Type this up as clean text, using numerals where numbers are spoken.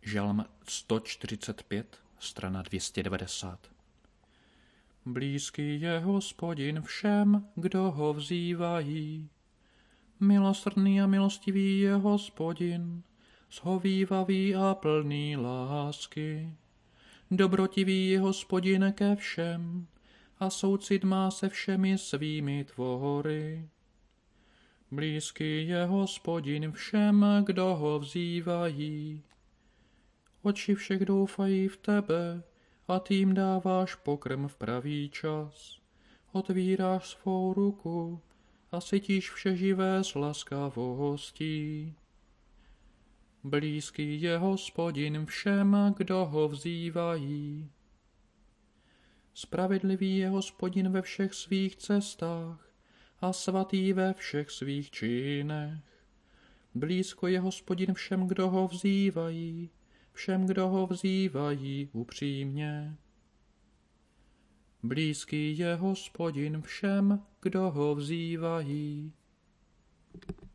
Žalm 145, strana 290. Blízký je Hospodin všem, kdo ho vzývají. Milosrdný a milostivý je Hospodin, shovívavý a plný lásky. Dobrotivý je Hospodin ke všem a soucit má se všemi svými tvory. Blízký je Hospodin všem, kdo ho vzývají. Oči všech doufají v tebe a ty jim dáváš pokrm v pravý čas. Otvíráš svou ruku a sytíš vše živé s laskavostí. Blízký je Hospodin všem, kdo ho vzývají. Spravedlivý je Hospodin ve všech svých cestách a svatý ve všech svých činech. Blízko je Hospodin všem, kdo ho vzývají, všem, kdo ho vzývají upřímně. Blízký je Hospodin všem, kdo ho vzývají.